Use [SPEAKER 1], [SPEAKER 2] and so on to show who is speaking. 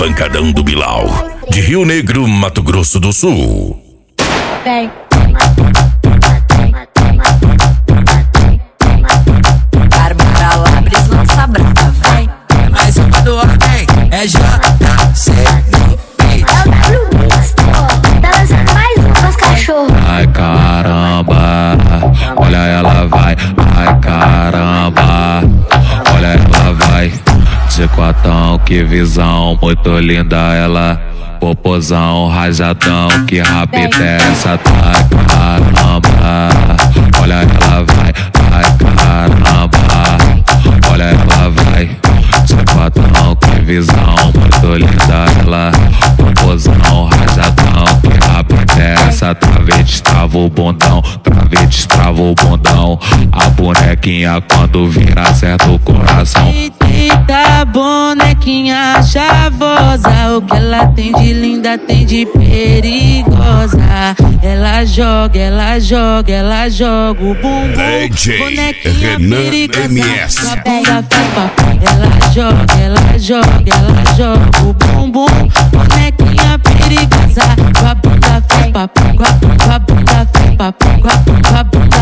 [SPEAKER 1] Pancadão do Bilal, de Rio Negro, Mato Grosso do Sul.
[SPEAKER 2] Vem. Bárbara Labres lança brava, vem.
[SPEAKER 3] Mais uma do ordem, é JC.
[SPEAKER 4] Tá lançando mais um com os cachorros.
[SPEAKER 5] Ai caramba, olha ela vai. Ai caramba, olha ela vai. De quatão, que visão, muito linda ela. Popozão, rajadão, que rapita é essa? Ai caramba, olha ela vai. Ai caramba, olha ela vai. De quatão, que visão, muito linda ela. Popozão, rajadão, que rapita é essa? Trave, destrava o bundão, trave, destrava o bundão. A bonequinha quando vira acerta o coração.
[SPEAKER 6] Eita, bonequinha chavosa, o que ela tem de linda, tem de perigosa. Ela joga, ela joga, ela joga o bumbum.
[SPEAKER 1] DJ
[SPEAKER 6] Bonequinha
[SPEAKER 1] Renan
[SPEAKER 6] perigosa,
[SPEAKER 1] MS.
[SPEAKER 6] sua bunda faz papo. Ela joga, ela joga, ela joga o bumbum. Bonequinha perigosa, com a bunda faz papo, com a bunda faz papo, com a bunda